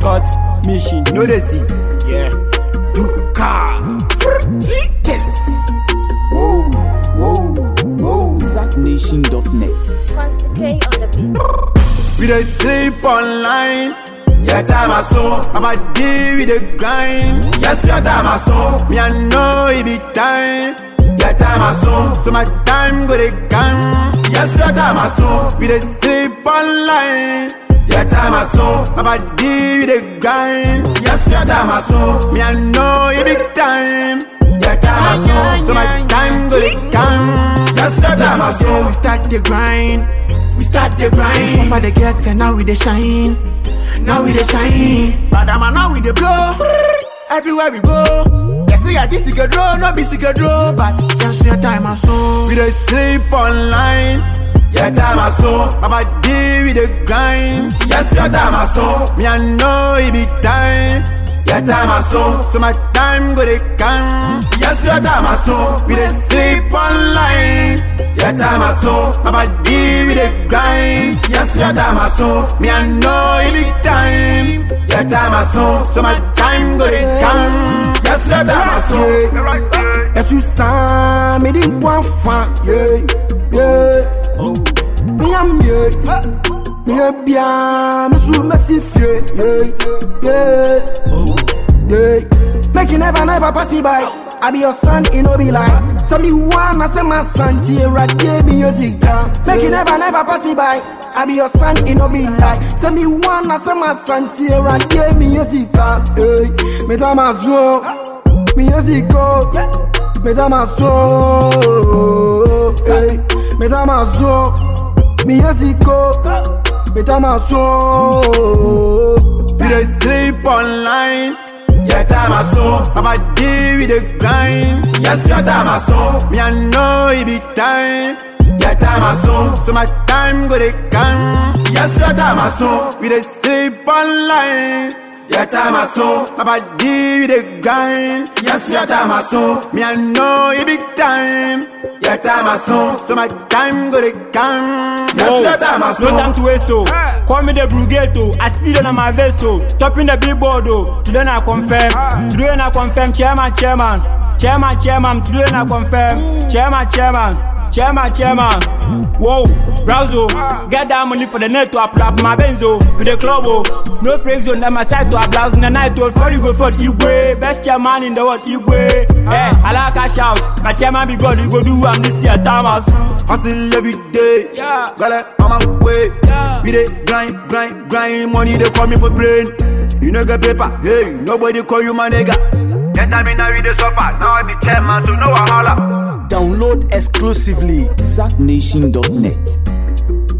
Scott Mission. No they see. Yeah. Duka. Yes. Whoa, whoa, whoa. ZackNation.net. Constant K on the beat. We don't sleep online. Your time I saw, I'm a day with the grind. Yes, your time I saw, me I know it be time. Your time I saw, so my time go to come. Yes, your time I saw, we don't sleep online. Your time I saw, I'm a day with the grind. Yes, your time I saw, me I know it be time. Your time I saw, so my time go to come. Yes, your time I saw, we start the grind. We start the grind. For the get and now we the shine. Now we the shine. But now we the blow. Everywhere we go. Yes, see this is a draw, no be sick a draw. But just your time I saw. We don't sleep online. Your time I saw, I'm a day with the grind. Yes, your time I saw, me I know it be time. Your time I saw, so my time go to come. Yes, your time I saw, we don't sleep online. Your time I saw, I'm a day with the grind. Yes, your time I saw, me I know it be time. Your time I saw, so my time go to come. Yes, your time I saw. Yes, you saw me didn't want fun. Yeah, yeah. Me am yeah. Me a bien, me sou massif. Yeah, yeah, yeah. Make you never pass me by. I be your son, it no be like. So me wanna say my son, right give me music. Make you never pass me by. I be your son, it no be like. So me wanna say my son, right give me music. Hey, me dans ma zone, music go. Me dans ma zone, hey, me dans ma zone, music go. Me dans ma zone. We don't sleep online. Your time I saw, I'm a day with the grind. Yes, your time I saw, me I know it be time. Your time I saw, so my time go to come. Yes, your time I saw, we don't sleep online. Your time I saw, I'm a day with the grind. Yes, your time I saw, me I know it be time. Your time I saw, so my time go to come. Yes, your time I saw. No time to waste, oh. Call me the Brugetto. I speed on my vessel. Topping the billboard, oh. Today I confirm. Today I confirm. Chairman. Today I confirm. Chairman. Whoa, Browzo. Get that money for the net to apply my benzo. With the club, oh. No freaks on my side to a blouse in the night. Before you go for Igwe. Best chairman in the world, Igwe. Hey, I like a shout. My chairman be God, you go do am this year, Thomas. Hustle every day, Yeah. got it on my way. Yeah. We dey grind, money they call me for brain. You no get paper, hey, nobody call you my nigga. That time in I read the suffer, now I be chairman, so no wahala. Download exclusively ZackNation.net.